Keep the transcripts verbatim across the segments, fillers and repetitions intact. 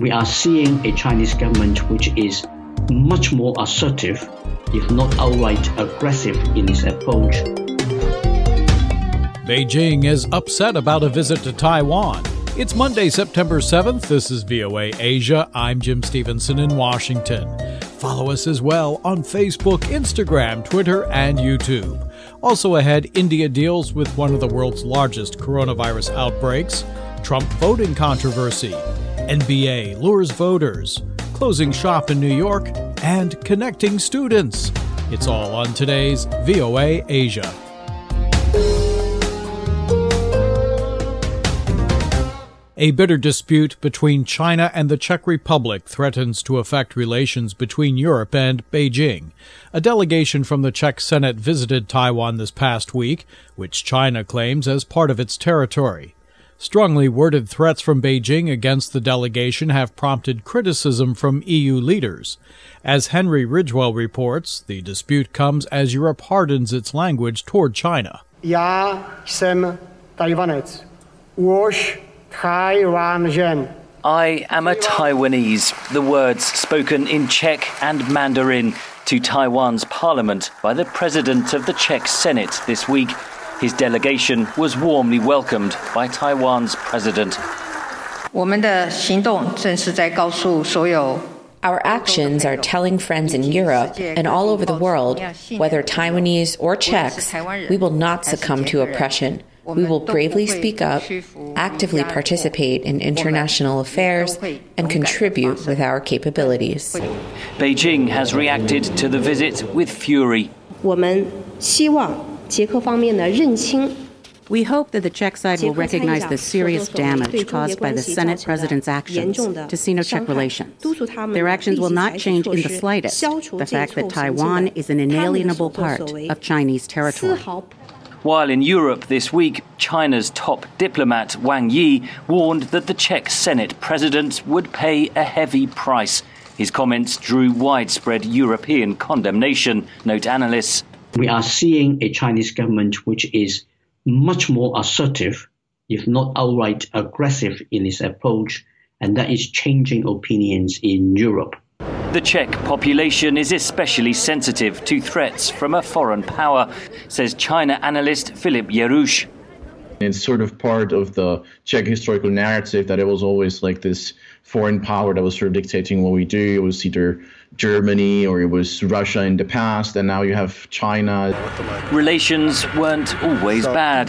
We are seeing a Chinese government which is much more assertive, if not outright aggressive in its approach. Beijing is upset about a visit to Taiwan. It's Monday, September seventh. This is V O A Asia. I'm Jim Stevenson in Washington. Follow us as well on Facebook, Instagram, Twitter, and YouTube. Also ahead, India deals with one of the world's largest coronavirus outbreaks, Trump voting controversy, N B A lures voters, closing shop in New York, and connecting students. It's all on today's V O A Asia. A bitter dispute between China and the Czech Republic threatens to affect relations between Europe and Beijing. A delegation from the Czech Senate visited Taiwan this past week, which China claims as part of its territory. Strongly worded threats from Beijing against the delegation have prompted criticism from E U leaders. As Henry Ridgwell reports, the dispute comes as Europe hardens its language toward China. Já jsem Tajvanec. Už Taiwan. I am a Taiwanese, the words spoken in Czech and Mandarin to Taiwan's parliament by the president of the Czech Senate this week. His delegation was warmly welcomed by Taiwan's president. Our actions are telling friends in Europe and all over the world, whether Taiwanese or Czechs, we will not succumb to oppression. We will bravely speak up, actively participate in international affairs, and contribute with our capabilities. Beijing has reacted to the visit with fury. We hope that the Czech side will recognize the serious damage caused by the Senate President's actions to Sino-Czech relations. Their actions will not change in the slightest the fact that Taiwan is an inalienable part of Chinese territory. While in Europe this week, China's top diplomat Wang Yi warned that the Czech Senate President would pay a heavy price. His comments drew widespread European condemnation, note analysts. We are seeing a Chinese government which is much more assertive, if not outright aggressive in its approach, and that is changing opinions in Europe. The Czech population is especially sensitive to threats from a foreign power, says China analyst Filip Jaruš. It's sort of part of the Czech historical narrative that it was always like this foreign power that was sort of dictating what we do. It was either Germany or it was Russia in the past, and now you have China. Relations weren't always bad.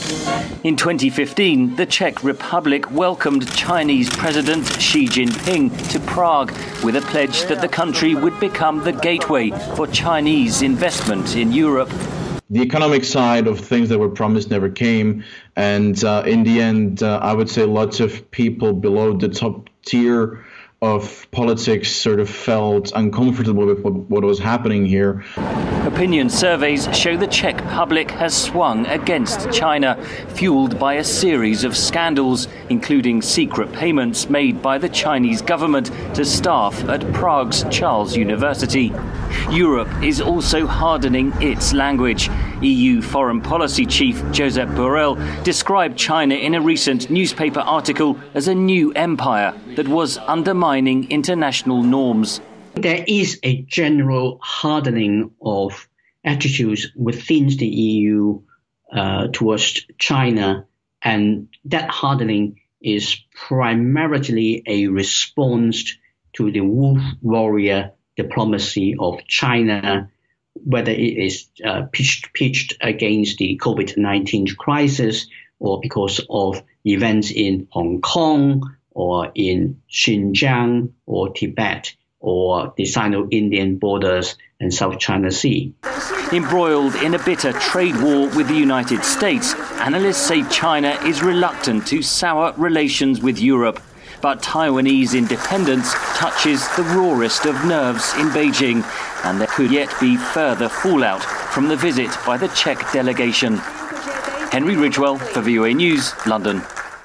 In twenty fifteen, the Czech Republic welcomed Chinese President Xi Jinping to Prague with a pledge that the country would become the gateway for Chinese investment in Europe. The economic side of things that were promised never came, and uh, in the end, uh, I would say lots of people below the top tier of politics sort of felt uncomfortable with what, what was happening here. Opinion surveys show the Czech public has swung against China, fueled by a series of scandals, including secret payments made by the Chinese government to staff at Prague's Charles University. Europe is also hardening its language. E U Foreign Policy Chief Josep Borrell described China in a recent newspaper article as a new empire that was undermining international norms. There is a general hardening of attitudes within the E U uh, towards China, and that hardening is primarily a response to the wolf warrior diplomacy of China, whether it is uh, pitched, pitched against the COVID nineteen crisis or because of events in Hong Kong or in Xinjiang or Tibet or the Sino-Indian borders and South China Sea. Embroiled in a bitter trade war with the United States, analysts say China is reluctant to sour relations with Europe. But Taiwanese independence touches the rawest of nerves in Beijing, and there could yet be further fallout from the visit by the Czech delegation. Henry Ridgwell for V O A News, London.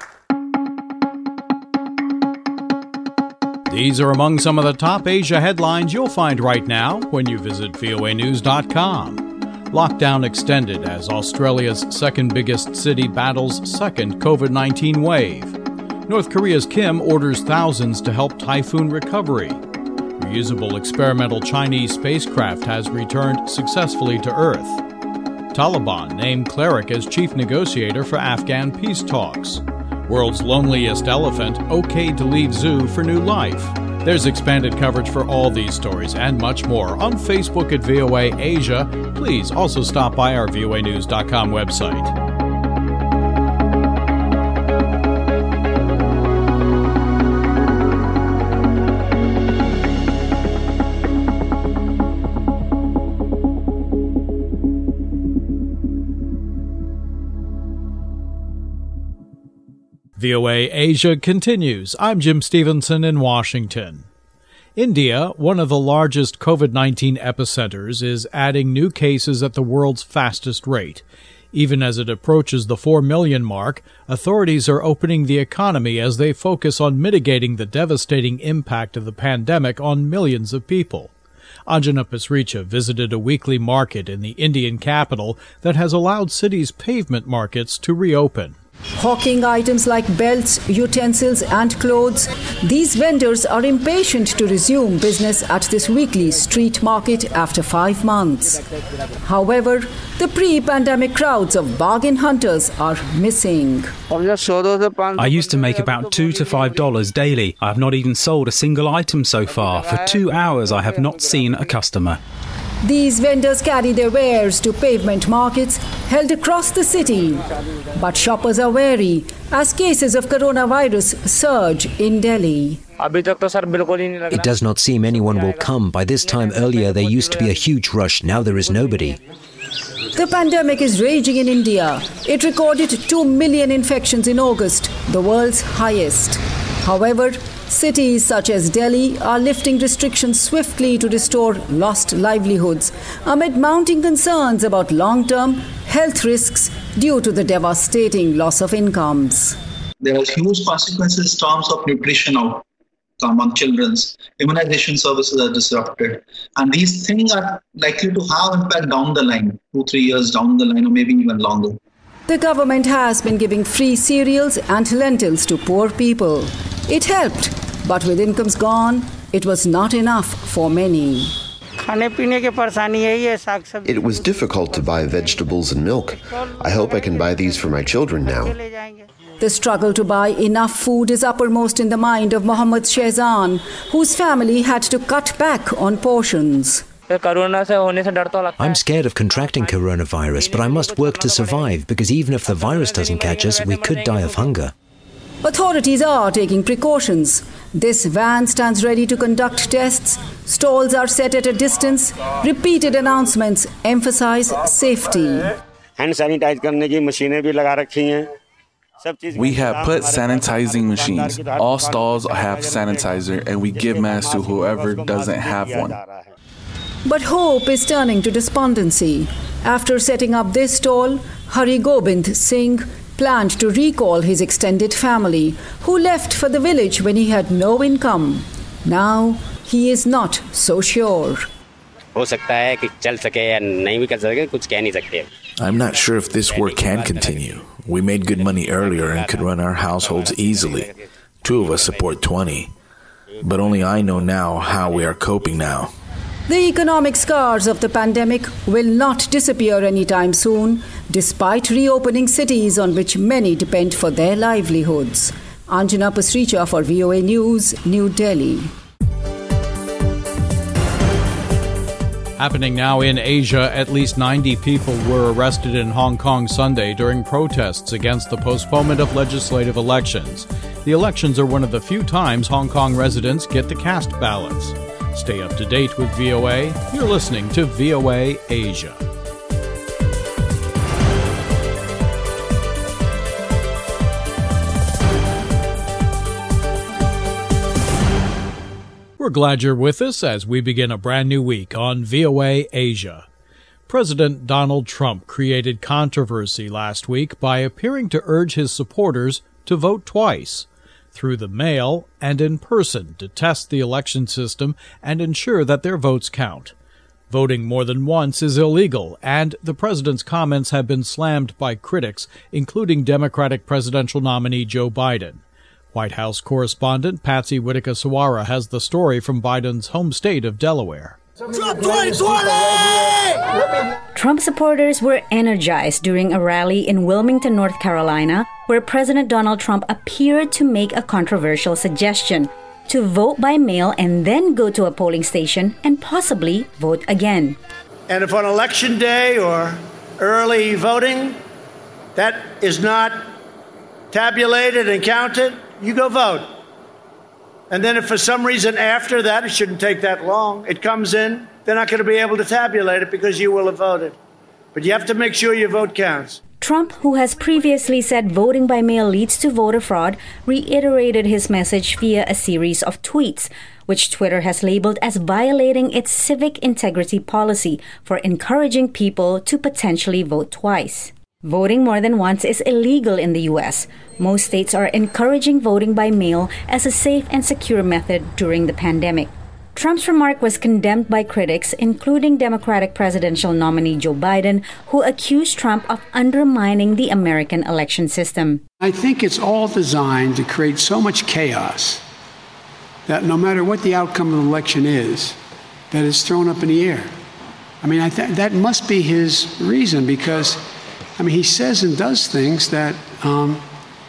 These are among some of the top Asia headlines you'll find right now when you visit V O A news dot com. Lockdown extended as Australia's second biggest city battles second COVID nineteen wave. North Korea's Kim orders thousands to help typhoon recovery. Reusable experimental Chinese spacecraft has returned successfully to Earth. Taliban named cleric as chief negotiator for Afghan peace talks. World's loneliest elephant okayed to leave zoo for new life. There's expanded coverage for all these stories and much more on Facebook at V O A Asia. Please also stop by our V O A news dot com website. V O A Asia continues. I'm Jim Stevenson in Washington. India, one of the largest COVID nineteen epicenters, is adding new cases at the world's fastest rate. Even as it approaches the four million mark, authorities are opening the economy as they focus on mitigating the devastating impact of the pandemic on millions of people. Anjana Pasricha visited a weekly market in the Indian capital that has allowed cities' pavement markets to reopen. Hawking items like belts, utensils and clothes, these vendors are impatient to resume business at this weekly street market after five months. However, the pre-pandemic crowds of bargain hunters are missing. I used to make about two to five dollars daily. I have not even sold a single item so far. For two hours I have not seen a customer. These vendors carry their wares to pavement markets held across the city. But shoppers are wary as cases of coronavirus surge in Delhi. It does not seem anyone will come. By this time earlier there used to be a huge rush. Now there is nobody. The pandemic is raging in India. It recorded two million infections in August, the world's highest. However, cities such as Delhi are lifting restrictions swiftly to restore lost livelihoods amid mounting concerns about long-term health risks due to the devastating loss of incomes. There are huge consequences in terms of nutrition outcome among children. Immunization services are disrupted. And these things are likely to have impact down the line, two, three years down the line, or maybe even longer. The government has been giving free cereals and lentils to poor people. It helped, but with incomes gone, it was not enough for many. It was difficult to buy vegetables and milk. I hope I can buy these for my children now. The struggle to buy enough food is uppermost in the mind of Mohammad Shehzan, whose family had to cut back on portions. I'm scared of contracting coronavirus, but I must work to survive because even if the virus doesn't catch us, we could die of hunger. Authorities are taking precautions. This van stands ready to conduct tests. Stalls are set at a distance. Repeated announcements emphasize safety. We have put sanitizing machines. All stalls have sanitizer, and we give masks to whoever doesn't have one. But hope is turning to despondency. After setting up this stall, Hari Gobind Singh planned to recall his extended family, who left for the village when he had no income. Now, he is not so sure. I'm not sure if this work can continue. We made good money earlier and could run our households easily. Two of us support twenty. But only I know now how we are coping now. The economic scars of the pandemic will not disappear anytime soon, despite reopening cities on which many depend for their livelihoods. Anjana Pasricha for V O A News, New Delhi. Happening now in Asia, at least ninety people were arrested in Hong Kong Sunday during protests against the postponement of legislative elections. The elections are one of the few times Hong Kong residents get to cast ballots. Stay up to date with V O A. You're listening to V O A Asia. We're glad you're with us as we begin a brand new week on V O A Asia. President Donald Trump created controversy last week by appearing to urge his supporters to vote twice, through the mail and in person, to test the election system and ensure that their votes count. Voting more than once is illegal, and the president's comments have been slammed by critics, including Democratic presidential nominee Joe Biden. White House correspondent Patsy Widakuswara has the story from Biden's home state of Delaware. Trump twenty twenty! Trump supporters were energized during a rally in Wilmington, North Carolina, where President Donald Trump appeared to make a controversial suggestion: to vote by mail and then go to a polling station and possibly vote again. And if on election day or early voting that is not tabulated and counted, you go vote. And then if for some reason after that, it shouldn't take that long, it comes in, they're not going to be able to tabulate it because you will have voted. But you have to make sure your vote counts. Trump, who has previously said voting by mail leads to voter fraud, reiterated his message via a series of tweets, which Twitter has labeled as violating its civic integrity policy for encouraging people to potentially vote twice. Voting more than once is illegal in the U S. Most states are encouraging voting by mail as a safe and secure method during the pandemic. Trump's remark was condemned by critics, including Democratic presidential nominee Joe Biden, who accused Trump of undermining the American election system. I think it's all designed to create so much chaos that no matter what the outcome of the election is, that it's thrown up in the air. I mean, I th- that must be his reason, because, I mean, he says and does things that um,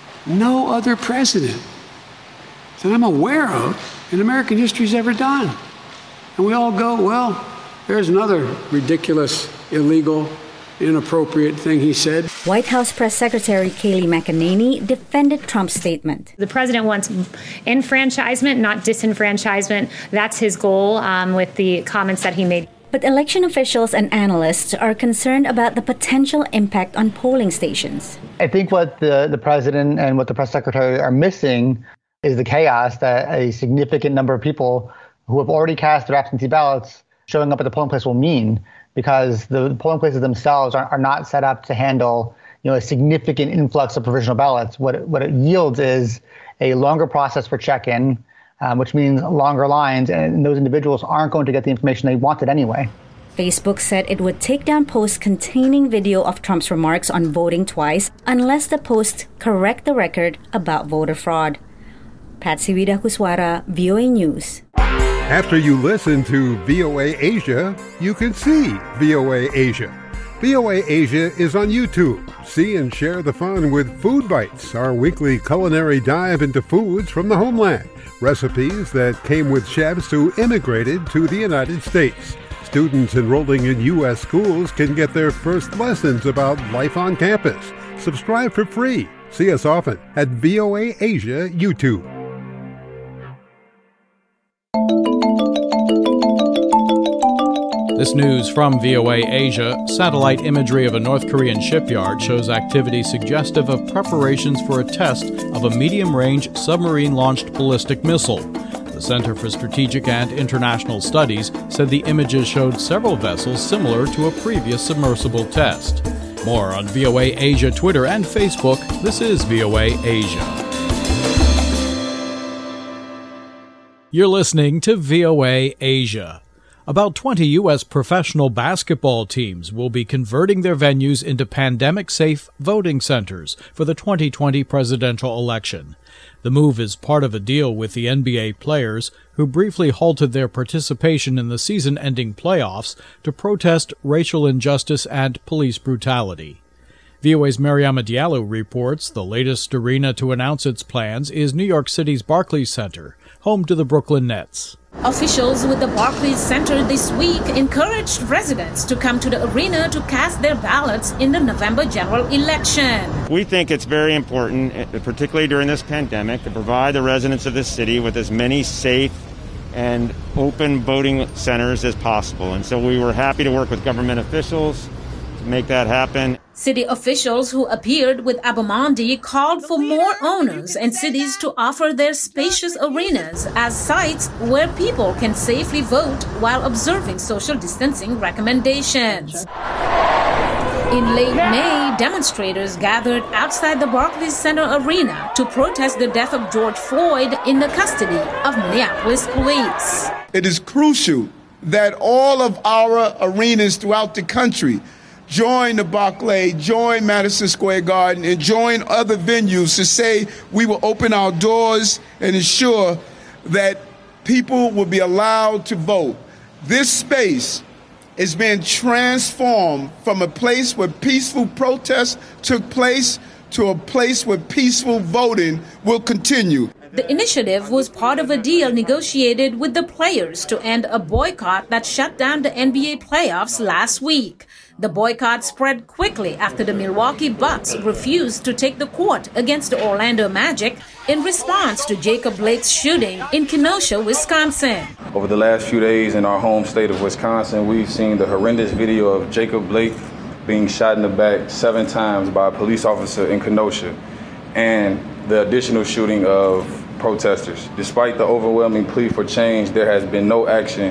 no other president that I'm aware of in American history has ever done. And we all go, well, there's another ridiculous, illegal, inappropriate thing he said. White House Press Secretary Kayleigh McEnany defended Trump's statement. The president wants enfranchisement, not disenfranchisement. That's his goal um, with the comments that he made. But election officials and analysts are concerned about the potential impact on polling stations. I think what the, the president and what the press secretary are missing is the chaos that a significant number of people who have already cast their absentee ballots showing up at the polling place will mean, because the polling places themselves are, are not set up to handle, you know, a significant influx of provisional ballots. What it, what it yields is a longer process for check-in, um, which means longer lines, and those individuals aren't going to get the information they wanted anyway. Facebook said it would take down posts containing video of Trump's remarks on voting twice unless the posts correct the record about voter fraud. Patsy Widakuswara, V O A News. After you listen to V O A Asia, you can see V O A Asia. V O A Asia is on YouTube. See and share the fun with Food Bites, our weekly culinary dive into foods from the homeland. Recipes that came with chefs who immigrated to the United States. Students enrolling in U S schools can get their first lessons about life on campus. Subscribe for free. See us often at V O A Asia YouTube. This news from V O A Asia. Satellite imagery of a North Korean shipyard shows activity suggestive of preparations for a test of a medium-range submarine-launched ballistic missile. The Center for Strategic and International Studies said the images showed several vessels similar to a previous submersible test. More on V O A Asia Twitter and Facebook. This is V O A Asia. You're listening to V O A Asia. About twenty U S professional basketball teams will be converting their venues into pandemic-safe voting centers for the twenty twenty presidential election. The move is part of a deal with the N B A players, who briefly halted their participation in the season-ending playoffs to protest racial injustice and police brutality. V O A's Mariama Diallo reports the latest arena to announce its plans is New York City's Barclays Center, home to the Brooklyn Nets. Officials with the Barclays Center this week encouraged residents to come to the arena to cast their ballots in the November general election. We think it's very important, particularly during this pandemic, to provide the residents of this city with as many safe and open voting centers as possible. And so we were happy to work with government officials to make that happen. City officials who appeared with Abamondi called for more owners and cities to offer their spacious arenas as sites where people can safely vote while observing social distancing recommendations. In late May, demonstrators gathered outside the Barclays Center arena to protest the death of George Floyd in the custody of Minneapolis police. It is crucial that all of our arenas throughout the country join the Barclays, join Madison Square Garden, and join other venues to say we will open our doors and ensure that people will be allowed to vote. This space is being transformed from a place where peaceful protests took place to a place where peaceful voting will continue. The initiative was part of a deal negotiated with the players to end a boycott that shut down the N B A playoffs last week. The boycott spread quickly after the Milwaukee Bucks refused to take the court against the Orlando Magic in response to Jacob Blake's shooting in Kenosha, Wisconsin. Over the last few days in our home state of Wisconsin, we've seen the horrendous video of Jacob Blake being shot in the back seven times by a police officer in Kenosha, and the additional shooting of protesters. Despite the overwhelming plea for change, there has been no action,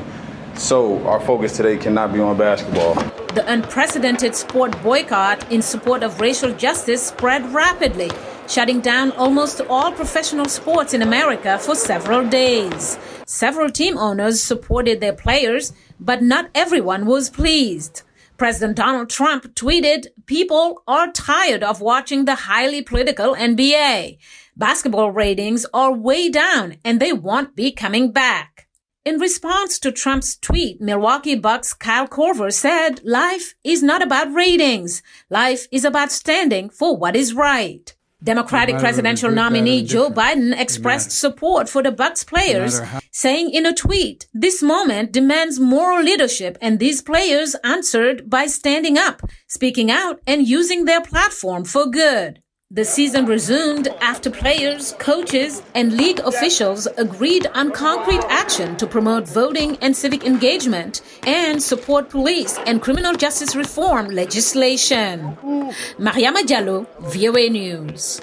so our focus today cannot be on basketball. The unprecedented sport boycott in support of racial justice spread rapidly, shutting down almost all professional sports in America for several days. Several team owners supported their players, but not everyone was pleased. President Donald Trump tweeted, "People are tired of watching the highly political N B A. Basketball ratings are way down and they won't be coming back." In response to Trump's tweet, Milwaukee Bucks Kyle Korver said, "Life is not about ratings. Life is about standing for what is right." Democratic presidential nominee Joe Biden expressed support for the Bucks players, saying in a tweet, "This moment demands moral leadership, and these players answered by standing up, speaking out, and using their platform for good." The season resumed after players, coaches, and league officials agreed on concrete action to promote voting and civic engagement and support police and criminal justice reform legislation. Mariama Diallo, V O A News.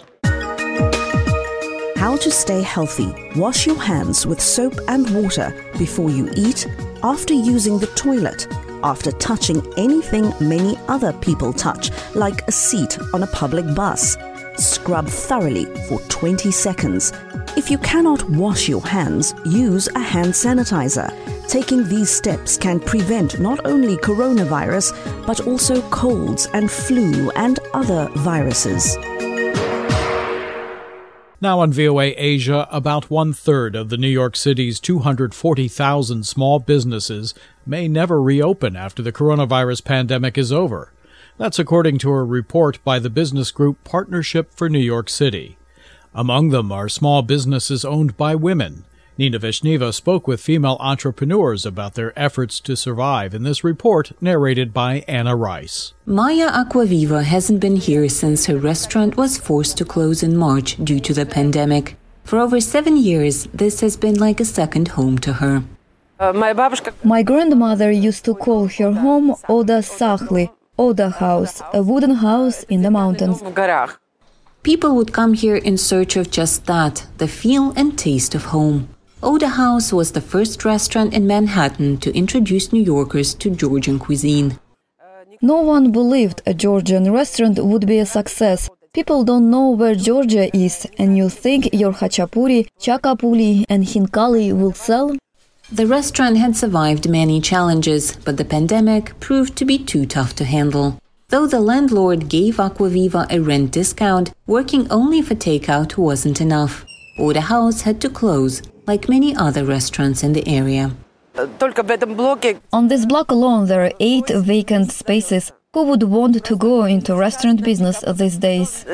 How to stay healthy. Wash your hands with soap and water before you eat, after using the toilet, after touching anything many other people touch, like a seat on a public bus. Scrub thoroughly for twenty seconds. If you cannot wash your hands, use a hand sanitizer. Taking these steps can prevent not only coronavirus, but also colds and flu and other viruses. Now on V O A Asia, about one-third of the New York City's two hundred forty thousand small businesses may never reopen after the coronavirus pandemic is over. That's according to a report by the business group Partnership for New York City. Among them are small businesses owned by women. Nina Veshneva spoke with female entrepreneurs about their efforts to survive in this report narrated by Anna Rice. Maya Aquaviva hasn't been here since her restaurant was forced to close in March due to the pandemic. For over seven years, this has been like a second home to her. My grandmother used to call her home Oda Sakhli, Oda House, a wooden house in the mountains. People would come here in search of just that, the feel and taste of home. Oda House was the first restaurant in Manhattan to introduce New Yorkers to Georgian cuisine. No one believed a Georgian restaurant would be a success. People don't know where Georgia is, and you think your khachapuri, chakapuli and hinkali will sell? The restaurant had survived many challenges, but the pandemic proved to be too tough to handle. Though the landlord gave Aquaviva a rent discount, working only for takeout wasn't enough. Oda House had to close, like many other restaurants in the area. On this block alone, there are eight vacant spaces. Who would want to go into restaurant business these days?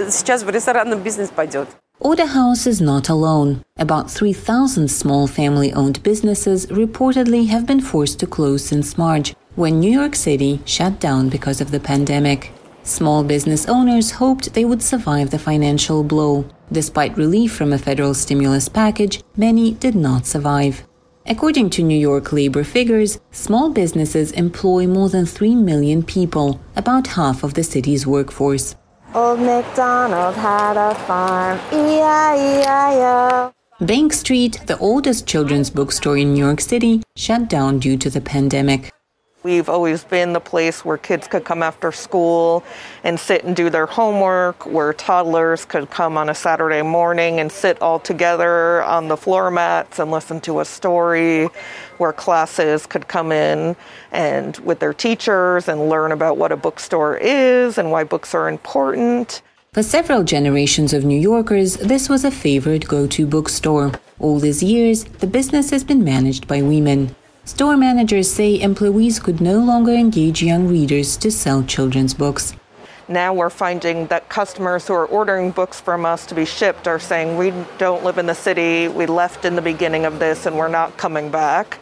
Oda House is not alone. About three thousand small family-owned businesses reportedly have been forced to close since March, when New York City shut down because of the pandemic. Small business owners hoped they would survive the financial blow. Despite relief from a federal stimulus package, many did not survive. According to New York labor figures, small businesses employ more than three million people, about half of the city's workforce. Old MacDonald had a farm, E I E I O. Bank Street, the oldest children's bookstore in New York City, shut down due to the pandemic. We've always been the place where kids could come after school and sit and do their homework, where toddlers could come on a Saturday morning and sit all together on the floor mats and listen to a story, where classes could come in and with their teachers and learn about what a bookstore is and why books are important. For several generations of New Yorkers, this was a favorite go-to bookstore. All these years, the business has been managed by women. Store managers say employees could no longer engage young readers to sell children's books. Now we're finding that customers who are ordering books from us to be shipped are saying, we don't live in the city, we left in the beginning of this and we're not coming back.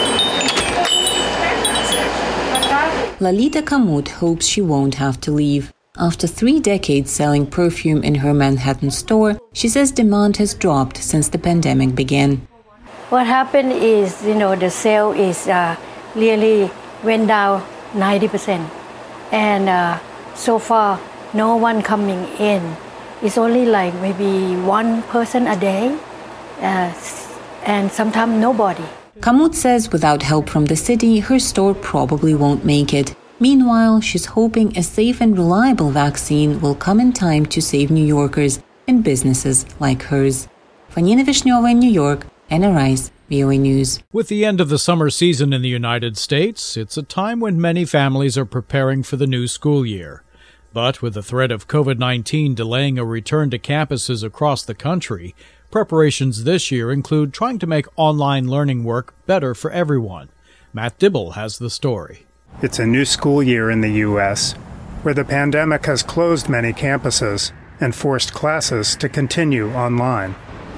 Lalita Kamut hopes she won't have to leave. After three decades selling perfume in her Manhattan store, she says demand has dropped since the pandemic began. What happened is, you know, the sale is uh, really went down ninety percent. And uh, so far, no one coming in. It's only like maybe one person a day, uh, and sometimes nobody. Kamut says without help from the city, her store probably won't make it. Meanwhile, she's hoping a safe and reliable vaccine will come in time to save New Yorkers and businesses like hers. Fanina Vishneva in New York, Anna Rice, V O A News. With the end of the summer season in the United States, it's a time when many families are preparing for the new school year. But with the threat of COVID nineteen delaying a return to campuses across the country, preparations this year include trying to make online learning work better for everyone. Matt Dibble has the story. It's a new school year in the U S, where the pandemic has closed many campuses and forced classes to continue online.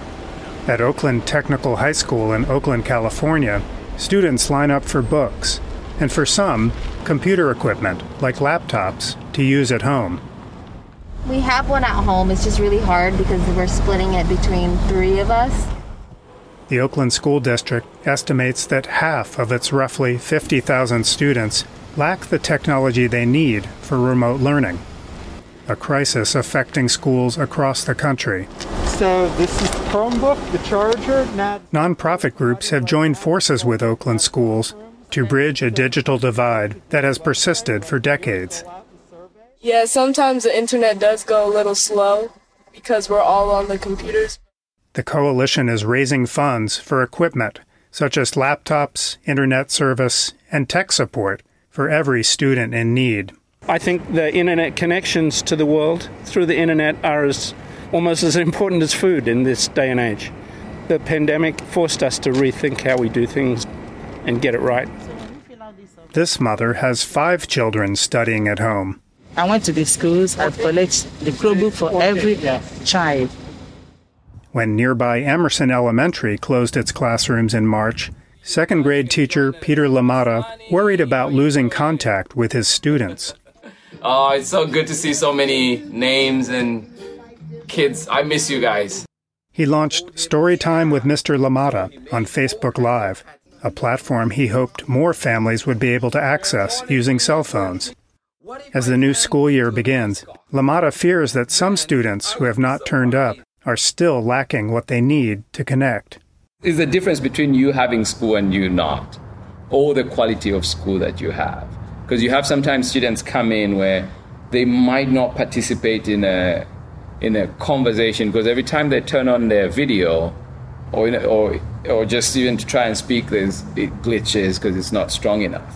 At Oakland Technical High School in Oakland, California, students line up for books, and for some, computer equipment, like laptops, to use at home. We have one at home. It's just really hard because we're splitting it between three of us. The Oakland School District estimates that half of its roughly fifty thousand students lack the technology they need for remote learning, a crisis affecting schools across the country. So this is the Chromebook, the charger. Not- Nonprofit groups have joined forces with Oakland schools to bridge a digital divide that has persisted for decades. Yeah, sometimes the internet does go a little slow because we're all on the computers. The coalition is raising funds for equipment such as laptops, internet service, and tech support for every student in need. I think the internet connections to the world through the internet are as almost as important as food in this day and age. The pandemic forced us to rethink how we do things and get it right. This mother has five children studying at home. I went to the schools and collect the Chromebook for every child. When nearby Emerson Elementary closed its classrooms in March, second grade teacher Peter Lamata worried about losing contact with his students. Oh, it's so good to see so many names and kids. I miss you guys. He launched Storytime with Mister Lamata on Facebook Live, a platform he hoped more families would be able to access using cell phones. As the new school year begins, Lamata fears that some students who have not turned up are still lacking what they need to connect. It's the difference between you having school and you not, or the quality of school that you have. Because you have sometimes students come in where they might not participate in a in a conversation because every time they turn on their video or you know, or or just even to try and speak, there's it glitches because it's not strong enough.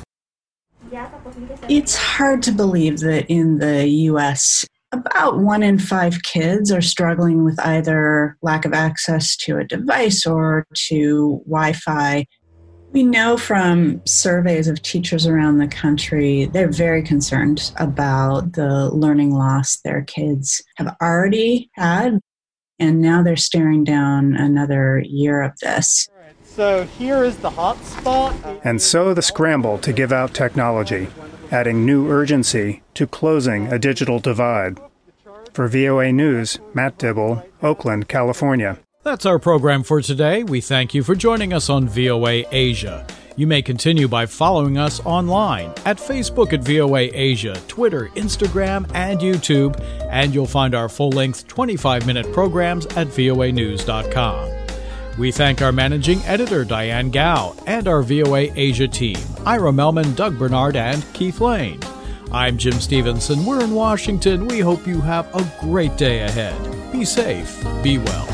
It's hard to believe that in the U S, about one in five kids are struggling with either lack of access to a device or to Wi-Fi. We know from surveys of teachers around the country, they're very concerned about the learning loss their kids have already had, and now they're staring down another year of this. So here is the hotspot. And so the scramble to give out technology, adding new urgency to closing a digital divide. For V O A News, Matt Dibble, Oakland, California. That's our program for today. We thank you for joining us on V O A Asia. You may continue by following us online at Facebook at V O A Asia, Twitter, Instagram, and YouTube, and you'll find our full-length twenty-five minute programs at V O A news dot com. We thank our managing editor, Diane Gao, and our V O A Asia team, Ira Melman, Doug Bernard, and Keith Lane. I'm Jim Stevenson. We're in Washington. We hope you have a great day ahead. Be safe. Be well.